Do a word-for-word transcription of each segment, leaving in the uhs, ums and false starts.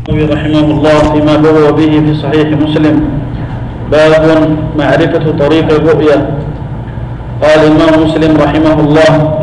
رحمه الله فيما بوى به في صحيح مسلم. باب معرفة طريق الرؤيا. قال الإمام مسلم رحمه الله: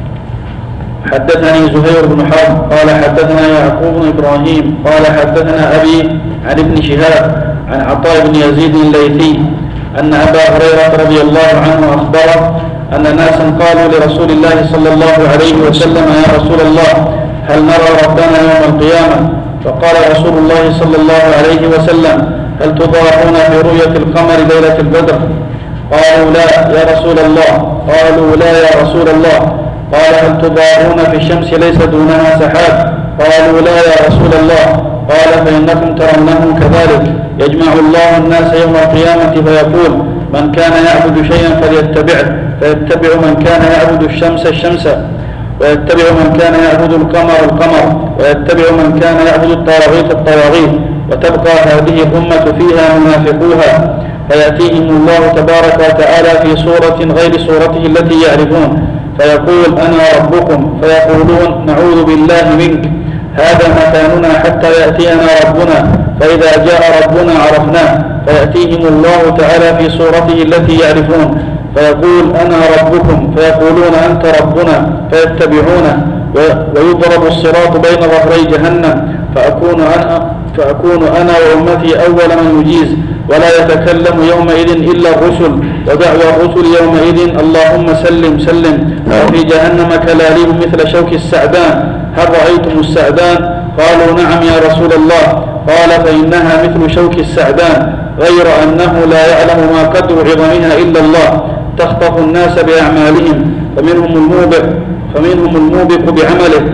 حدثني زهير بن حرب قال حدثنا يعقوب بن إبراهيم قال حدثنا أبي عن ابن شهاب عن عطاء بن يزيد الليثي أن أبا هريرة رضي الله عنه أخبره أن ناسا قالوا لرسول الله صلى الله عليه وسلم: يا رسول الله، هل نرى ربنا يوم القيامة؟ فقال رسول الله صلى الله عليه وسلم: هل تضاعون في رؤية القمر ليلة البدر؟ قالوا: لا يا رسول الله. قالوا: لا يا رسول الله. قال: هل تضاعون في الشمس ليس دونها سحاب؟ قالوا: لا يا رسول الله. قال: فإنكم ترونه كذلك، يجمع الله الناس يوم القيامة فيقول: من كان يعبد شيئا فليتبعه، فيتبع من كان يعبد الشمس الشمس، ويتبع من كان يعبد القمر القمر، ويتبع من كان يعبد الطواغيت الطواغيت، وتبقى هذه الأمة فيها منافقوها، فيأتيهم الله تبارك وتعالى في صورة غير صورته التي يعرفون، فيقول: أنا ربكم، فيقولون: نعوذ بالله منك، هذا مكاننا حتى يأتينا ربنا، فإذا جاء ربنا عرفناه، فيأتيهم الله تعالى في صورته التي يعرفون، فيقول: أنا ربكم، فيقولون: أنت ربنا، فيتبعونه، ويضرب الصراط بين ظهري جهنم، فأكون أنا, فأكون أنا وأمتي أول من يجيز، ولا يتكلم يومئذ إلا الرسل، ودعوى الرسل يومئذ: اللهم سلم سلم. وفي جهنم كلاليب مثل شوك السعدان، هل رأيتم السعدان؟ قالوا: نعم يا رسول الله. قال: فإنها مثل شوك السعدان، غير أنه لا يعلم ما قدر عظمها إلا الله، تخطف الناس بأعمالهم، فمنهم الموبق فمنهم الموبق بعمله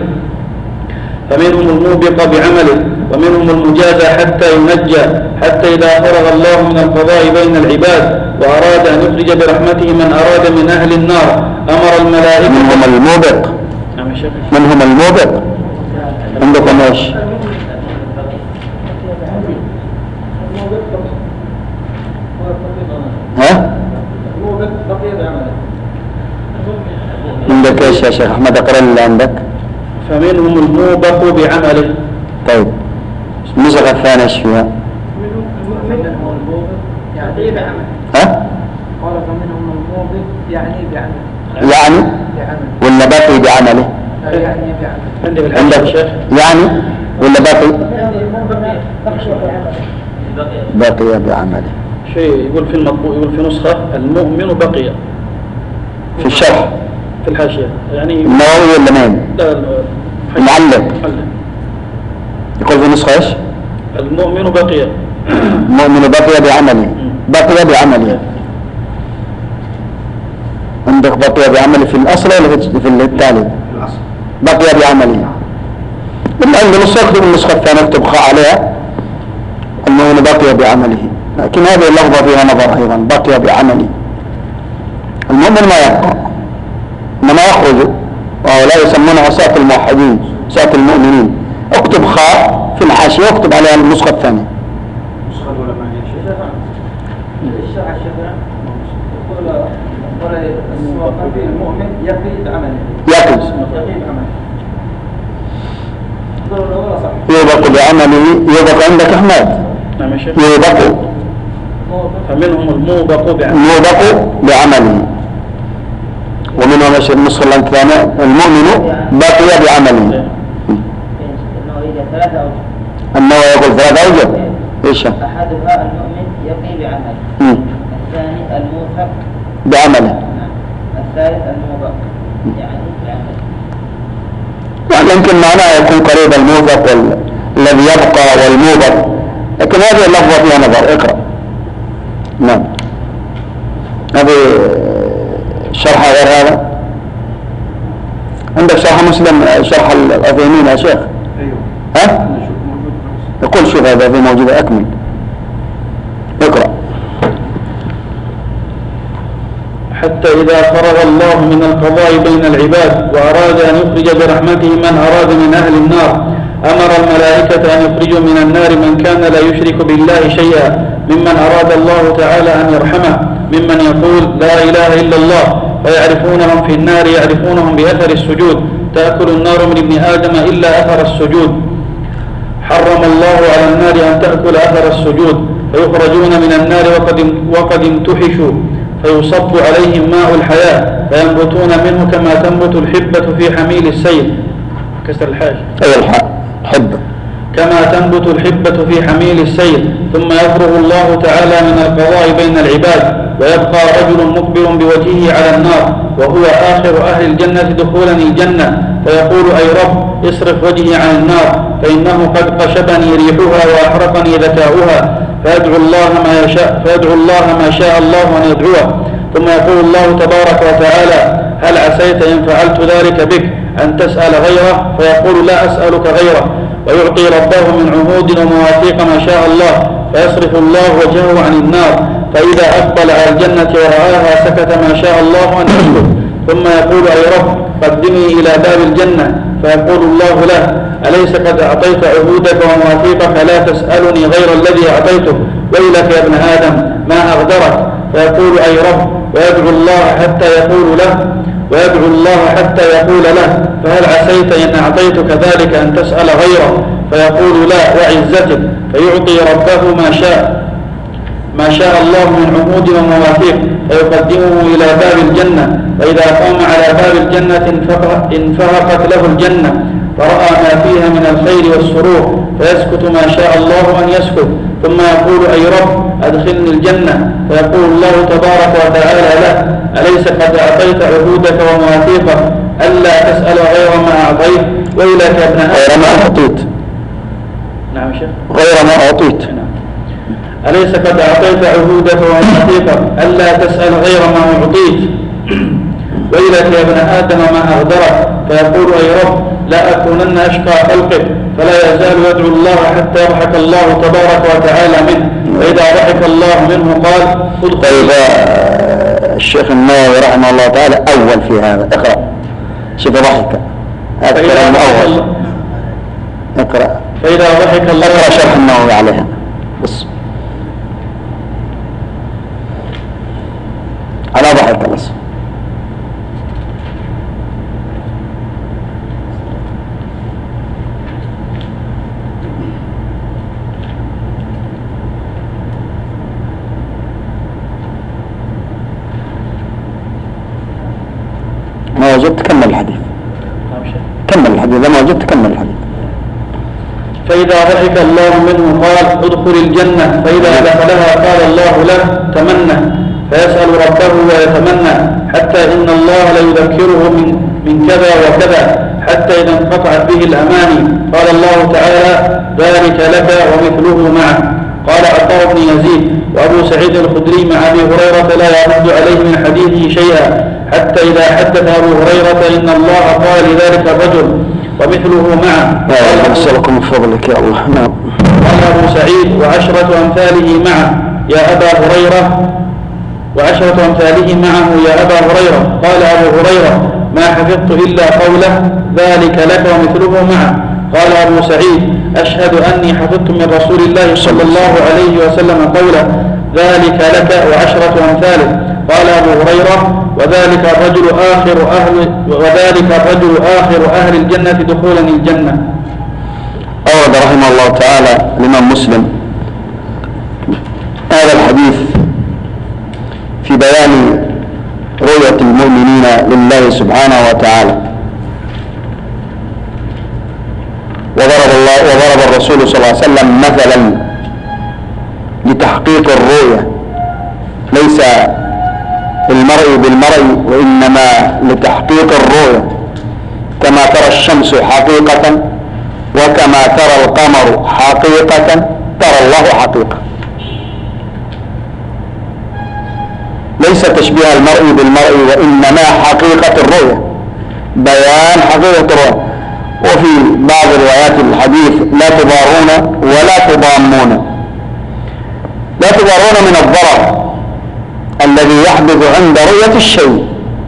فمنهم الموبق بعمله ومنهم المجازى حتى ينجى، حتى إذا فرغ الله من القضاء بين العباد وأراد أن يخرج برحمته من أراد من أهل النار، أمر الملائكة. منهم الموبق منهم الموبق عندكم ايش؟ ها؟ عندك ايش يا شيخ احمد؟ اقرا اللي عندك. فمنهم الموبق بعمله. طيب النسخة الثانية ايش فيها؟ يعني بعمله. ها؟ قال: فمنهم الموبق يعني بعمله. يعني ولا باقي بعمله؟ يعني بعمله. عندك يعني ولا باقي؟ بقي بعمله. شيء يقول في المطبوع، يقول في نسخة المؤمن بقي. في الشرح في الحاشية يعني النووي ولا مين؟ لا المعلق يقول في نسخة ايش؟ المؤمن بقي. المؤمن بقي بعمله. بقي بعمله. عندك بقي بعمله في الأصل ولا في التالي؟ بقي بعمله. من عند النسخة اكتب النسخة الثانية اكتب خاء عليها المؤمن بقي بعمله، لكن هذه اللفظة فيها نظر أيضا. بقي بعمله، المؤمن ما يبقى إنما يخرج، وهؤلاء يسمونها ساعة الموحدين، ساعة المؤمنين. اكتب خاء في الحاشية واكتب عليها النسخة الثانية. النسخة الأولى ما هي شيء؟ الشرح الشيخ يقول المؤمن يقي بعمله. يقي يبقى بعمله. يبقى عندك أحمد يبقى فمنهم الموبق بعمله. الموبق بعمله. ومنهم ايش النسخة الثانية؟ المؤمن بقي بعمله. أنه يقول ثلاثة أوجه. إيش؟ أحدها المؤمن يقي بعمله، الثاني الموثق بعمله، الثالث الموبق يعني بعمله. يعني يمكن معناه يكون قريب الموثق الذي يبقى والموبق، لكن هذه اللفظة فيها نظر. اقرأ. نعم. هذه شرح غير هذا. عندك شرح مسلم، شرح العثيمين يا شيخ؟ ايوه. ها؟ يقول شوف هذا في موجودة. أكمل اقرأ. حتى إذا فرغ الله من القضاء بين العباد وأراد أن يخرج برحمته من أراد من أهل النار، أمر الملائكة أن يخرجوا من النار من كان لا يشرك بالله شيئا، ممن أراد الله تعالى أن يرحمه، ممن يقول لا إله إلا الله، ويعرفونهم في النار يعرفونهم بأثر السجود، تأكل النار من ابن آدم إلا أثر السجود. حرم الله على النار أن تأكل أثر السجود، فيخرجون من النار وقد, وقد امتحشوا، فيصب عليهم ماء الحياة فينبتون منه كما تنبت الحبة في حميل السيل. كسر الحاج. أي الحاء حبة. كما تنبت الحبة في حميل السيل. ثم يفرغ الله تعالى من القضاء بين العباد، ويبقى رجل مقبل بوجهه على النار وهو آخر أهل الجنة دخولا الجنة، فيقول أي رب اصرف وجهي عن النار فإنه قد قشبني ريحها وأحرقني ذكاؤها، فيدعو الله ما يشاء فيدعو الله ما شاء الله أن يدعوه. ثم يقول الله تبارك وتعالى هل عسيت إن فعلت ذلك بك أن تسأل غيره؟ فيقول لا أسألك غيره، ويعطي ربه من عهود ومواثيق ما شاء الله، فيصرف الله وجهه عن النار، فإذا أقبل على الجنة ورآها سكت ما شاء الله أن يسكت. ثم يقول أي رب قدمني إلى باب الجنة، فيقول الله له أليس قد أعطيت عهودك ومواثيقك لا تسألني غير الذي أعطيته؟ ويلك يا ابن آدم ما أغدرك. فيقول أي رب، ويدعو الله حتى يقول له ويدعو الله حتى يقول له فهل عسيت إن أعطيتك ذلك أن تسأل غيره؟ فيقول لا وعزتك، فيعطي ربه ما شاء ما شاء الله من عهود ومواثيق، فيقدمه إلى باب الجنة، فإذا قام على باب الجنة انفرقت له الجنة، فرأى ما فيها من الخير والسرور، فيسكت ما شاء الله أن يسكت. ثم يقول أي رب أدخلني الجنة، فيقول الله تبارك وتعالى له أليس قد أعطيت عهودك ومواثيقك ألا تسأل غير ما أعطيت؟ ويلك يا ابن آدم غير ما أعطيت. نعم شيخ. غير ما أعطيت. أليس قد أعطيت عهودك ومواثيقك ألا تسأل غير ما أعطيت؟ ويلك يا ابن آدم ما أغدرك. فيقول أي رب لا أكونن أشقى خلقك، فلا يزال يدعو الله حتى يضحك الله تبارك وتعالى منه، وإذا ضحك الله منه قال طيب الشيخ النووي رحمه الله تعالى أول في هذا. اقرأ. شوف ضحك هذا الكلام أول. اقرأ. فإذا ضحك الله. اقرأ شرح النووي عليها بس على ضحك بس. ما وجدت كمل الحديث. كمل الحديث. إذا ما وجدت كمل الحديث. فإذا ضحك الله منه قال ادخل الجنة، فإذا دخلها قال الله له تمنى، فيسأل ربه ويتمنى حتى إن الله ليذكره من, من كذا وكذا حتى إذا انقطعت به الأماني قال الله تعالى ذلك لك ومثله معه. قال عطاء بن يزيد وأبو سعيد الخدري مع أبي هريرة لا يرد عليه من حديثه شيئا، حتى إذا حدث أبو هريرة إن الله قال لذلك الرجل ومثله معه. قال أسألكم من فضلك يا الله. نعم. قال أبو سعيد وعشرة أمثاله معه يا أبا هريرة وعشرة أمثاله معه يا أبا هريرة. قال أبو هريرة ما حفظت إلا قوله ذلك لك ومثله معه. قال أبو سعيد أشهد أني حفظت من رسول الله صلى الله عليه وسلم قوله ذلك لك وعشرة أمثاله. قال أبو هريرة وذلك الرجل آخر أهل وذلك الرجل آخر أهل الجنة دخولا الجنة. أورد رحمه الله تعالى الإمام مسلم هذا الحديث في بيان رؤية المؤمنين لله سبحانه وتعالى، وضرب الله وضرب الرسول صلى الله عليه وسلم مثلا لتحقيق الرؤية، ليس المرء بالمرء وإنما لتحقيق الرؤية، كما ترى الشمس حقيقة وكما ترى القمر حقيقة ترى الله حقيقة. ليس تشبيه المرء بالمرء وإنما حقيقة الرؤية، بيان حقيقة الرؤية. وفي بعض روايات الحديث لا تضارون ولا تضامون. لا تضارون من الضرر الذي يحدث عند رؤية الشيء،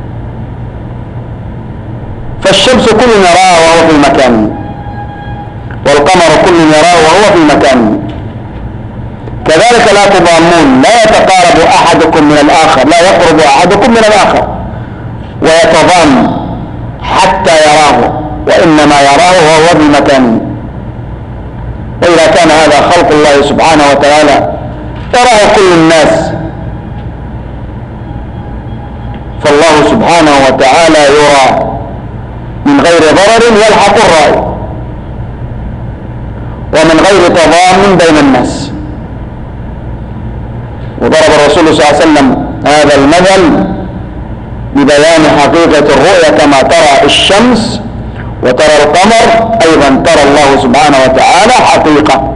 فالشمس كل يراه وهو في مكانه، والقمر كل يراه وهو في مكانه. كذلك لا تضامون، لا يتقارب أحدكم من الآخر، لا يقرب أحدكم من الآخر ويتضام حتى يراه، وإنما يراه وهو في مكانه. وإذا كان هذا خلق الله سبحانه وتعالى يراه كل الناس، فالله سبحانه وتعالى يرى من غير ضرر يلحق الرأي ومن غير تضامن بين الناس. وضرب الرسول صلى الله عليه وسلم هذا المثل ببيان حقيقة الرؤية، كما ترى الشمس وترى القمر أيضا ترى الله سبحانه وتعالى حقيقة.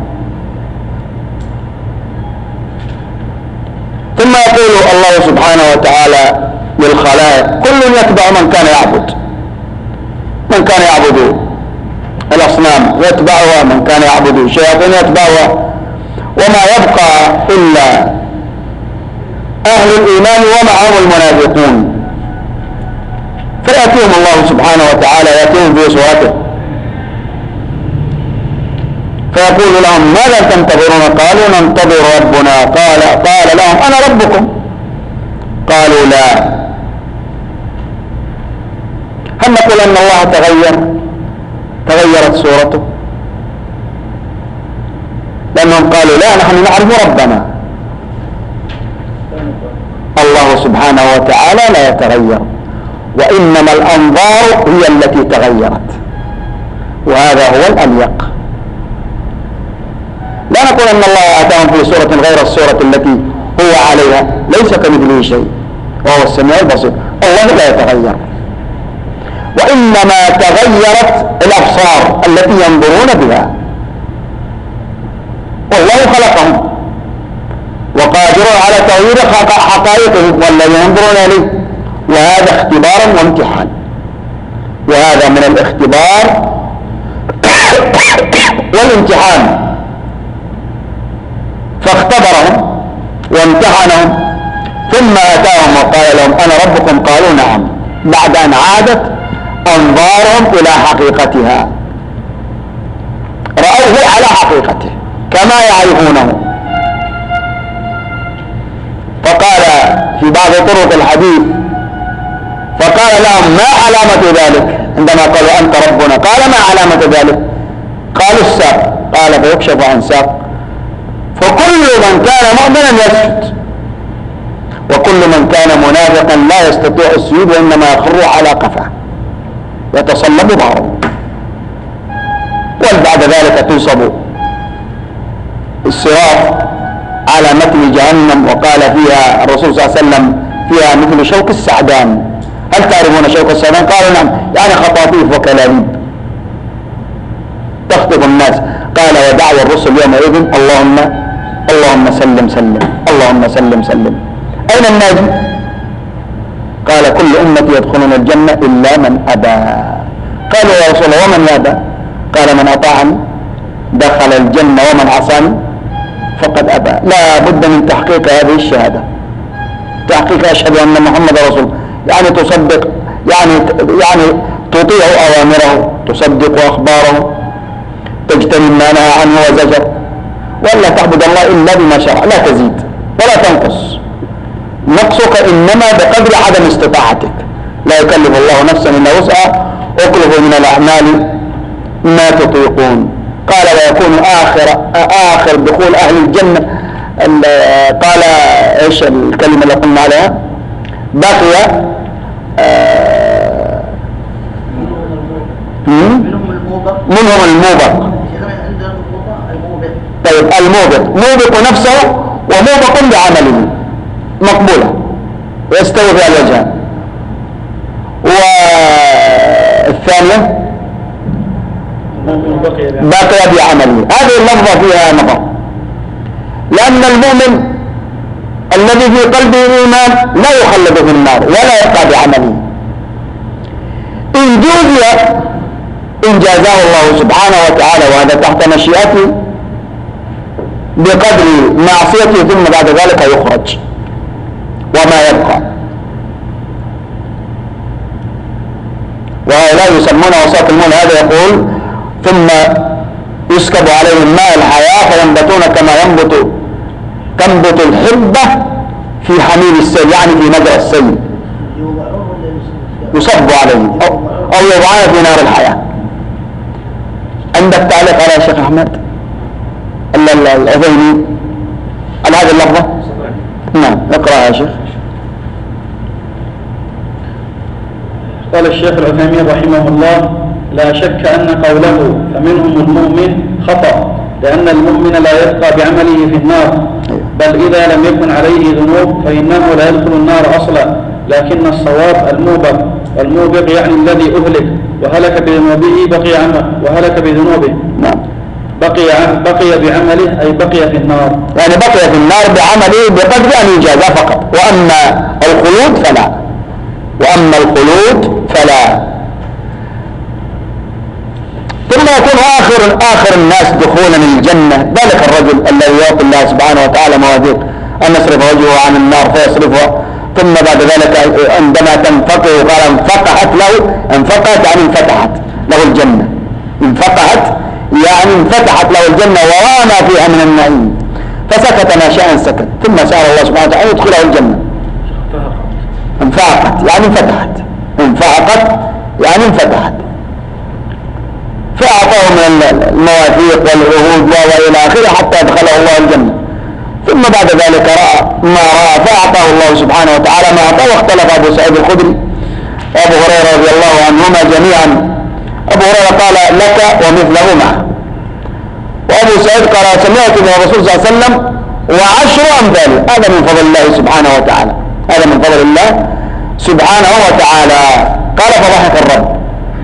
ثم يقول الله سبحانه وتعالى للخلائق كل يتبع من كان يعبد، من كان يعبد الأصنام يتبعها، من كان يعبد الشياطين يتبعها، وما يبقى إلا أهل الإيمان ومعهم المنافقون. فيأتيهم الله سبحانه وتعالى يأتيهم في صورته فيقول لهم ماذا تنتظرون؟ قالوا ننتظر ربنا. قال قال لهم أنا ربكم. قالوا لا. هل نقول أن الله تغير؟ تغيرت صورته؟ لأنهم قالوا لا، نحن نعرف ربنا. الله سبحانه وتعالى لا يتغير، وإنما الأنظار هي التي تغيرت، وهذا هو الأليق. لا نقول أن الله آتاهم في صورة غير الصورة التي هو عليها، ليس كمثله شيء وهو السميع البصير. الله لا يتغير، وإنما تغيرت الأبصار التي ينظرون بها، والله خلقهم وقادر على تغيير حقائقهم والذي ينظرون إليه، وهذا اختبار وامتحان، وهذا من الاختبار والامتحان. فاختبرهم وامتحنهم ثم أتاهم وقال لهم أنا ربكم. قالوا نعم، بعد أن عادت أنظارهم إلى حقيقتها، رأوه على حقيقته كما يعرفونه. فقال في بعض طرق الحديث فقال لهم ما علامة ذلك؟ عندما قالوا أنت ربنا قال ما علامة ذلك؟ قالوا الساق. قال فيكشف عن ساق، فكل من كان مؤمنا يسجد، وكل من كان منافقا لا يستطيع السجود وإنما يخر على قفاه يتصلب ظهره. وبعد ذلك تنصب الصراط على متن جهنم، وقال فيها الرسول صلى الله عليه وسلم فيها مثل شوك السعدان. هل تعرفون شوك السعدان؟ قالوا نعم، يعني خطاطيف وكلاليب تخطب الناس. قال ودعوى الرسل يومئذ اللهم اللهم سلم سلم اللهم سلم سلم. أين الناجي؟ قال كل أمتي يدخلون الجنة إلا من أبى. قالوا يا رسول الله ومن يأبى؟ قال من أطاعني دخل الجنة ومن عصاني فقد أبى. لا بد من تحقيق هذه الشهادة، تحقيق أشهد أن محمد رسول، يعني تصدق، يعني يعني تطيع أوامره، تصدق أخباره، تجتنب ما نهى عنه وزجر، ولا تعبد الله إلا بما شرع، لا تزيد ولا تنقص. نقصك إنما بقدر عدم استطاعتك، لا يكلف الله نفسا إلا وسعها، اكلفوا من الأعمال ما تطيقون. قال ويكون آخر آخر دخول أهل الجنة، قال إيش الكلمة اللي قلنا عليها؟ بقي آه منهم الموبق. طيب الموبق موبق نفسه وموبق بعمله مقبولة ويستوي في الوجهان. والثانية بقي بعمله. هذه اللفظة فيها نظر، لأن المؤمن الذي في قلبه إيمان لا يخلد في النار ولا يبقى بعمله. إن جوزي إن جازاه الله سبحانه وتعالى وهذا تحت مشيئته بقدر معصيته ثم بعد ذلك يخرج وما يبقى. وهؤلاء يسمون وساط المول. هذا يقول ثم يسكب عليهم ماء الحياة فينبتون كما ينبت تنبت الحبة في حميل السيل، يعني في مجرى السيل، يصب عليهم أو, أو يوضعون في نار الحياة. عندك تعليق على شيخ أحمد؟ العظيمي على هذه اللفظة؟ نعم اقرأ يا شيخ. قال الشيخ العثيمين رحمه الله: لا شك أن قوله فمنهم المؤمن خطأ، لأن المؤمن لا يبقى بعمله في النار، بل إذا لم يكن عليه ذنوب فإنه لا يدخل النار أصلا، لكن الصواب الموبق، والموبق يعني الذي أهلك وهلك بذنوبه بقي عمله وهلك بذنوبه بقي بقي بعمله أي بقي في النار، يعني بقي في النار بعمله بقدر أن يجازى فقط. وأما الخلود فلا وأما الخلود فلا ثم يكون آخر آخر الناس دخولا الجنة ذلك الرجل الذي يعطي الله سبحانه وتعالى مواثيق أن يصرف وجهه عن النار فيصرفها، ثم بعد ذلك عندما تنفقه قال انفقعت له، انفقعت يعني انفتحت له الجنة، انفقعت يعني انفتحت له الجنة وراء ما فيها من النعيم، فسكت ما شاء سكت، ثم سأل الله سبحانه وتعالى يدخله الجنة. انفعقت يعني انفتحت، انفعقت يعني انفتحت، فأعطاه من المواثيق والعهود وإلى آخره حتى أدخله الله الجنة. ثم بعد ذلك رأى ما رأى فأعطاه الله سبحانه وتعالى ما أعطاه. واختلف أبو سعيد الخدري وأبو هريرة رضي الله عنهما جميعا. أبو هريرة قال لك ومثله معه، وأبو سعيد قال سمعت من الرسول صلى الله عليه وسلم وعشر أمثاله. هذا من فضل الله سبحانه وتعالى، هذا من فضل الله سبحانه وتعالى. قال فضحك الرب،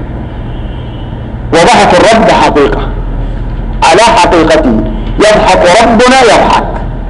وضحك الرب حقيقة على حقيقته، يضحك ربنا يضحك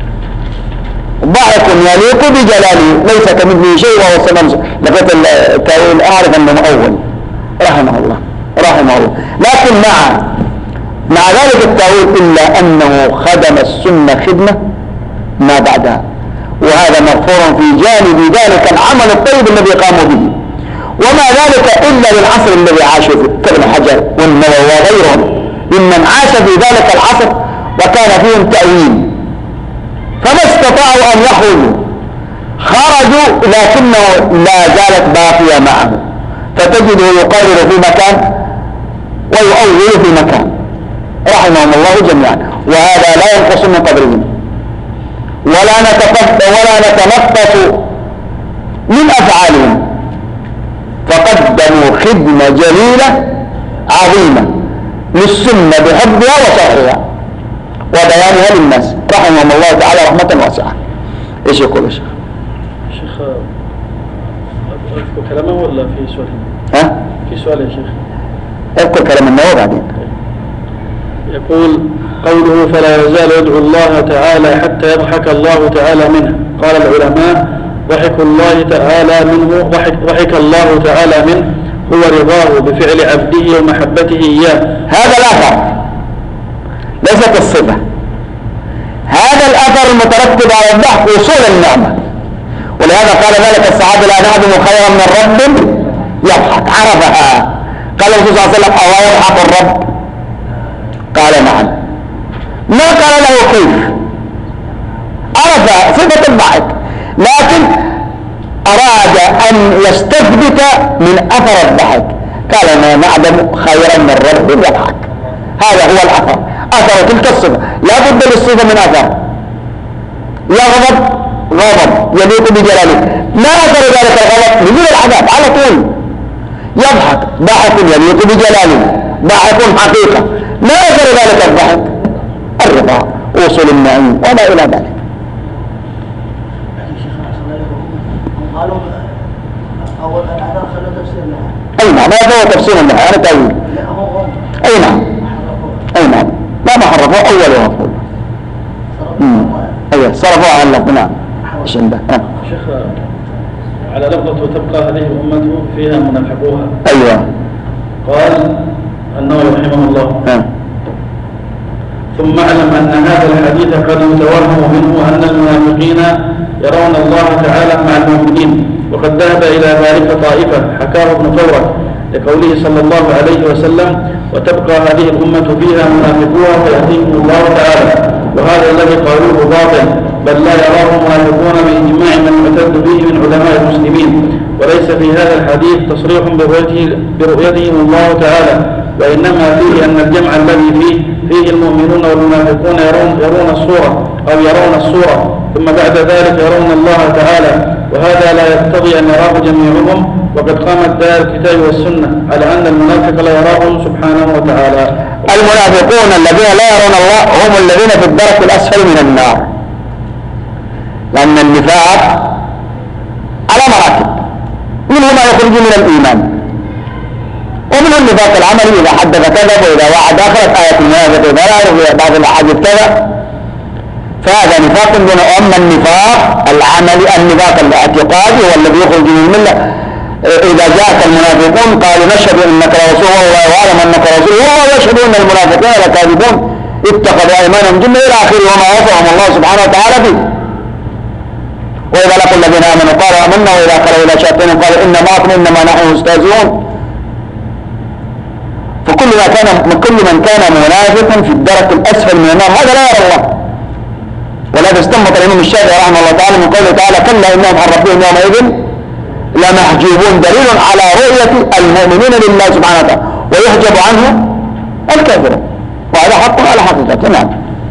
ضحك يليق بجلاله ليس كمثله شيء وهو السميع. لقيت التأويل أعرف أنه أول رحمه الله رحمه الله، لكن مع مع ذلك التأويل إلا أنه خدم السنة خدمة ما بعدها، وهذا مغفور في جانب ذلك العمل الطيب الذي قاموا به، وما ذلك إلا للعصر الذي عاشوا فيه كابن حجر والنووي وغيرهم ممن عاش في ذلك العصر وكان فيهم تأويل، فما استطاعوا أن يخرجوا، خرجوا لكنه لا زالت باقية معه، فتجده يقرر في مكان ويؤول في مكان رحمهم الله جميعا. وهذا لا ينقص من قدرهم ولا نتقبل ولا نتنقص من أفعالهم، فقدموا خدمة جليلة عظيمة للسنة بحبها وشرحها وبيانها للناس رحمهم الله تعالى رحمة واسعة. ايش يقول الشيخ؟ شيخ اذكر كلامه ولا في سؤال؟ ها؟ في سؤال يا شيخ. اذكر كلام النووي بعدين. يقول قوله فلا يزال يدعو الله تعالى حتى يضحك الله تعالى منه. قال العلماء ضحك الله تعالى منه ضحك, ضحك الله تعالى منه هو رضاه بفعل عبده ومحبته إياه. هذا الأثر ليست الصفة، هذا الأثر المترتب على الضحك وصول النعمة، ولهذا قال ذلك الصحابة لا نعلم خيرا من رب يضحك، عرفها. قال الرسول صلى الله عليه وسلم أو يضحك الرب؟ قال نعم. ما قال له كيف، عرف صفة الضحك، لكن أراد أن يستثبت من أثر الضحك، قال ما نعلم خيرا من رب يضحك. هذا هو الأثر، أثر تلك الصفة، لا بد للصفة من أثر، يغضب غضب يليق بجلاله، ما أثر ذلك الغضب؟ نزول العذاب على طول. يضحك ضحك يليق بجلاله، ضحك حقيقة، ما أثر ذلك الضحك؟ الرضا وصول النعيم وما إلى ذلك. قالوا أول الأحداث خلوا تفسير لها. أي نعم هذا هو تفسير لها، أنا تأويل. أي نعم أي نعم لا ما حرفوا أول وأفضل. أيوة صرفوا عن اللفظ. نعم شنبه. شيخ على لفظة تبقى هذه الأمة فيها منافقوها. أيوة. قال النووي رحمه الله أه. ثم اعلم أن هذا الحديث قد يتوهم منه أن المنافقين يرون الله تعالى مع المؤمنين، وقد ذهب إلى ذلك طائفة حكاه ابن فورك لقوله صلى الله عليه وسلم وتبقى هذه الأمة فيها منافقوها فيأتيهم الله تعالى، وهذا الذي قالوه باطل، بل لا يراه منافقون بإجماع من اعتد به من علماء المسلمين، وليس في هذا الحديث تصريح برؤيته برؤيتهم الله تعالى، وإنما فيه أن الجمع الذي فيه فيه المؤمنون والمنافقون يرون, يرون الصورة أو يرون الصورة ثم بعد ذلك يرون الله تعالى، وهذا لا يقتضي أن يراه جميعهم، وقد قامت دائرة الكتاب والسنة على أن المنافق لا يراه سبحانه وتعالى. المنافقون الذين لا يرون الله هم الذين في الدرك الأسفل من النار، لأن النفاق على مراتب، منه ما يخرج من الإيمان، ومنه النفاق العملي إذا حدث كذب وإذا وعد أخرت آية المنافق إذا لا يعرف بعض الأحاديث كذا، فهذا نفاق دون. أما النفاق العملي النفاق الاعتقادي هو الذي يخرج من الملة. إذا جاءك المنافقون قالوا نشهد إنك رسول الله ويعلم أنك رسول الله ويشهد أن المنافقين لكاذبون اتخذوا أيمانهم جنة إلى آخره وما وصفهم الله سبحانه وتعالى به. وإذا لقوا الذين آمنوا قالوا آمنا وإذا خلوا إلى شياطينهم قالوا إنا معكم إنما نحن مستهزئون. فكل ما كان كل من كان منافقا في الدرك الأسفل من النار هذا لا يرى الله. ولهذا استنبط الإمام الشافعي رحمه الله تعالى من قوله تعالى كلا إنهم عن ربهم يومئذ لمحجوبون، دليل على رؤية المؤمنين لله سبحانه وتعالى ويحجب عنه الكافر، وهذا حق على حقيقته. نعم.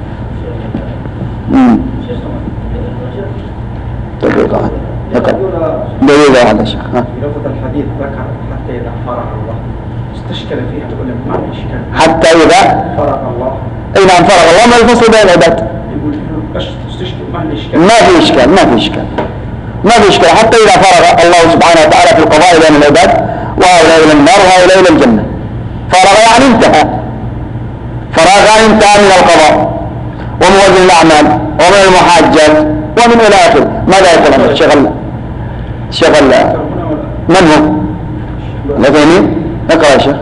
دقيقة دقيقة هذا الشيخ. لفظ الحديث ذكر حتى إذا فرغ الله، استشكل فيها تقول ما في إشكال. حتى إذا فرغ الله. أي نعم فرغ الله ما الفصل بين العباد. يقول استشكل ما في إشكال. ما في إشكال ما في إشكال ما في إشكال حتى إذا فرغ الله سبحانه وتعالى في القضاء بين العباد، وهؤلاء إلى النار وهؤلاء إلى الجنة. فرغ يعني انتهى، فراغ يعني انتهى من القضاء ومن وزن الأعمال ومن المحاجات ومن إلى آخره. ماذا يقول عنه شغل شغل من هو؟ العثيمين اقرأ يا شيخ.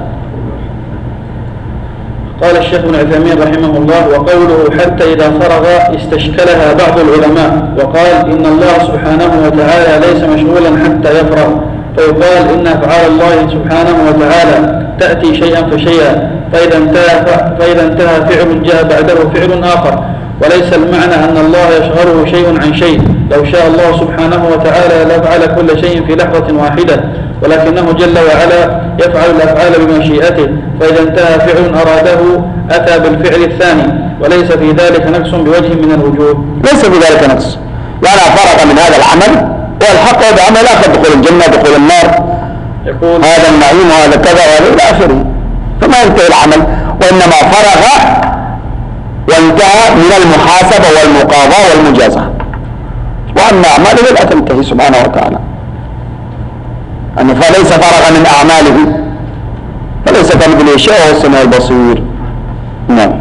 قال الشيخ ابن عثيمين رحمه الله: وقوله حتى إذا فرغ استشكلها بعض العلماء وقال إن الله سبحانه وتعالى ليس مشغولا حتى يفرغ، فيقال إن أفعال الله سبحانه وتعالى تأتي شيئا فشيئا، فإذا انتهى, فإذا انتهى فعل جاء بعده فعل آخر، وليس المعنى أن الله يشغله شيء عن شيء، لو شاء الله سبحانه وتعالى لفعل كل شيء في لحظة واحدة، ولكنه جل وعلا يفعل الأفعال بمشيئته، فإذا انتهى فعل أراده أتى بالفعل الثاني، وليس في ذلك نقص بوجه من الوجوه. ليس في ذلك نقص، يعني فرغ من هذا العمل والحق بعمل آخر، دخول الجنة دخول النار، يقول هذا النعيم وهذا كذا وهذا إلى آخره، فما ينتهي العمل، وإنما فرغ وانتهى من المحاسبة والمقاضاة والمجازة، وأن أعماله لا تنتهي سبحانه وتعالى. أن فليس فرغ من أعماله، فليس كمثله شيء وهو السميع البصير. نعم.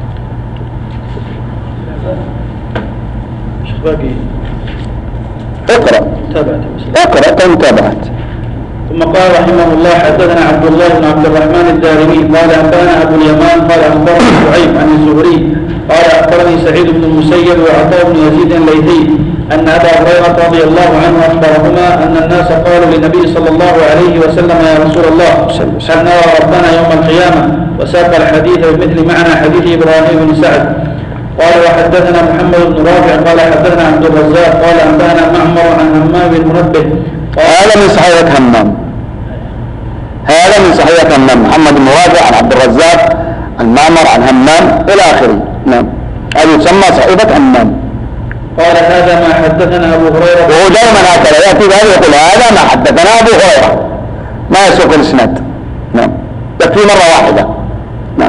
باقي اقرأ تابعت اقرأ كم تابعت. ثم قال رحمه الله: حدثنا عبد الله بن عبد الرحمن الدارمي قال أنبانا أبو اليمان قال أخبرني شعيب عن الزهري قال أخبرني سعيد بن المسيب وعطاء بن يزيد الليثي أن أبا هريرة رضي الله عنه أخبرهما أن الناس قالوا للنبي صلى الله عليه وسلم: يا رسول الله هل نرى ربنا يوم القيامة؟ وساق الحديث بمثل معنى حديث إبراهيم بن سعد. قال وحدثنا محمد بن رافع قال حدثنا عبد الرزاق قال أنبانا معمر عن همام بن منبه. هذا من صحيحة همام هذا من صحيحة همام محمد بن رافع عن عبد الرزاق عن معمر عن همام إلى آخره. نعم. هذه تسمى صحيحة همام. قال هذا ما حدثنا أبو هريرة. وهو دائما هكذا يأتي بهذا يقول هذا ما حدثنا أبو هريرة، ما يسوق الإسناد. نعم. يكفي مرة واحدة. نعم.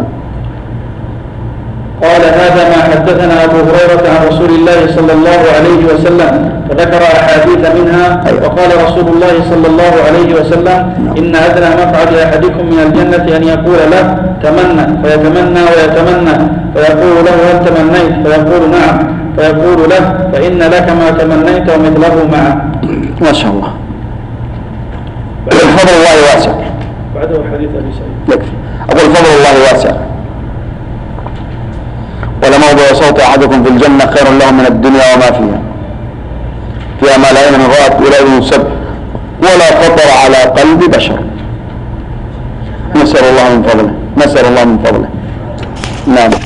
قال هذا ما حدثنا أبو هريرة عن رسول الله صلى الله عليه وسلم، فذكر أحاديث منها. وقال رسول الله صلى الله عليه وسلم: إن أدنى مقعد أحدكم من الجنة أن يقول له تمنى، فيتمنى ويتمنى، فيقول له هل تمنيت؟ فيقول نعم، فيقول له فإن لك ما تمنيت ومثله معه. ما شاء الله. فضل الله واسع. بعده حديث أبي سعيد. يكفي. أقول فضل الله واسع. ولموضع صوت أحدكم في الجنة خير له من الدنيا وما فيها، فيها ما لا عين رأت ولا أذن سمع ولا خطر على قلب بشر. نسأل الله من فضله نسأل الله من فضله. نعم.